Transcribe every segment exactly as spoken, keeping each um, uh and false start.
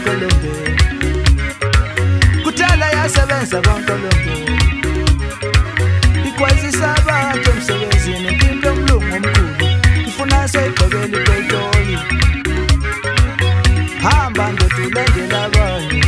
kwaNkolombe kudala yasebenza kwaNkolombe ikwazisa abantu emsebenzini impilo yomlungu omkhulu ifuna seyigqibela ipetroli hamba ndodulandela abanye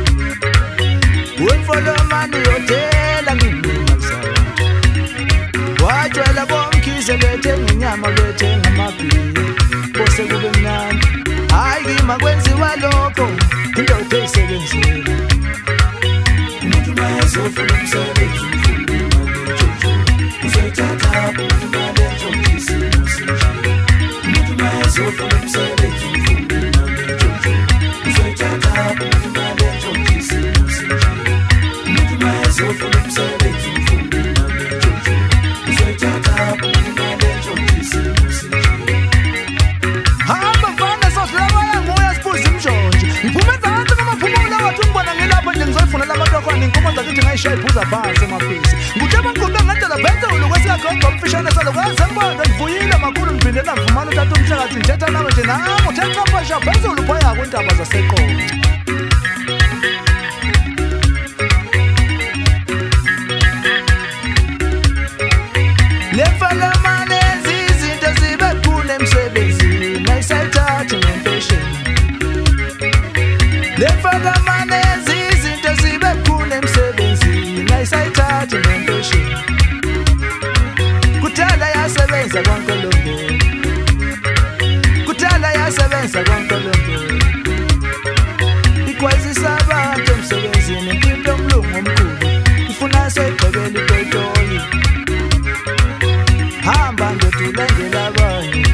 wenfolomani uyotela ngimina kusabantu wajwela bomkhize bethenga inyama bethenga amabhiya bose kube mnandi hayi kima kwenziwa lokho indoda eyisebenzile umuntu mayezofuna umsebenzi uzoyithatha umuntu malentshonjisi usinjile umuntu mayezofuna umsebenzi uzoyithatha umuntu malentshonjisi usinjile umuntu mayezofuna umsebenzi uzoyithatha umuntu malentshonjisi usinjile hamba mfana sohlabaya nguya sibuza imjonjo iphumeza hansi ngamaphumulo wathi ungibona ngilapha nje ngizoyifuna lamadokwane inkomo zakithi ngayishaya iphuza phansi emafisi ngutsheba ngqondo ngendlela phezulu kwesiyagogwa umfishane salokwazi ngibona ngivuyile makhulu ngiphindela ngivumana uthatha umhlakathi ngithetha nawe nje nami uthetha phasha phezulu phaya kwintaba zaseqonce lemfalamane izinto zibe khulu emsebenzini ayisayithathi ngempesheni lemfalamane izinto zibe khulu emsebenzini ayisayithathi ngempesheni kudala yasebenza kwaNkolombe kudala yasebenza kwaNkolombe ikwazisa abantu emsebenzini impilo yomlungu omkhulu ifuna seyigqibela ipetroli hamba ndodulandela abanye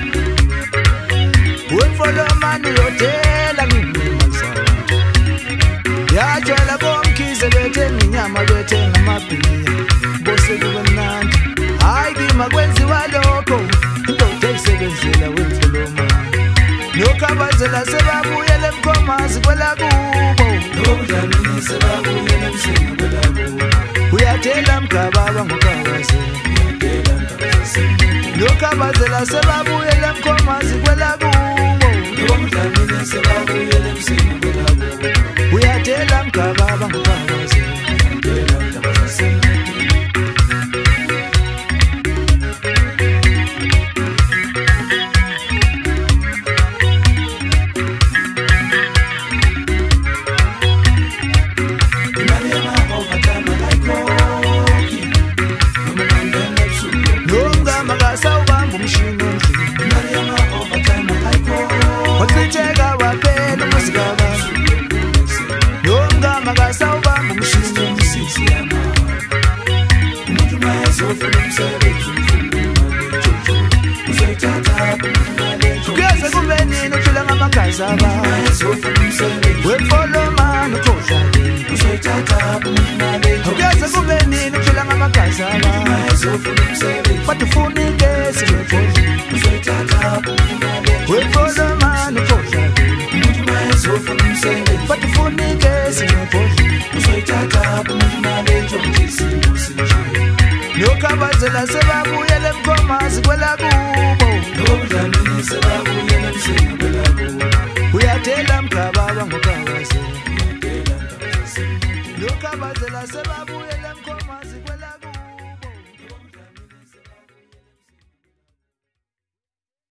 wenfolomani uyotela ngimina kusabantu yajwela bomkhize bethenga inyama bethenga amabhiya bose kube mnandi hayi kima kwenziwa lokho indoda eyisebenzela wenfolomani nokhabazela sebabuyela emkhomazi kwelakubo nokudlamini sebabuyela emsini kwelakubo uyatela mgababa ngokhabazela nokhabazela sebabuyela emkhomazi kwelakubo nokudlamini sebabuyela emsini kwelakubo uyatela mgababa ngokhabazela kuyase kube nini uthula ngamagazi abantu wenfolomani ukhohlakele kuyase kube nini uthula ngamagazi abantu bathi ufuna igesi nebhodlela wenfolomani ukhohlakele bathi ufuna igesi nebhodlela nokhabazela sebabuyela emkhomazi kwelakubo nokudlamini sebabuyela emsini kwelakubo uyatela mgababa ngokhabazela nokhabazela sebabuyela emkhomazi kwelakubo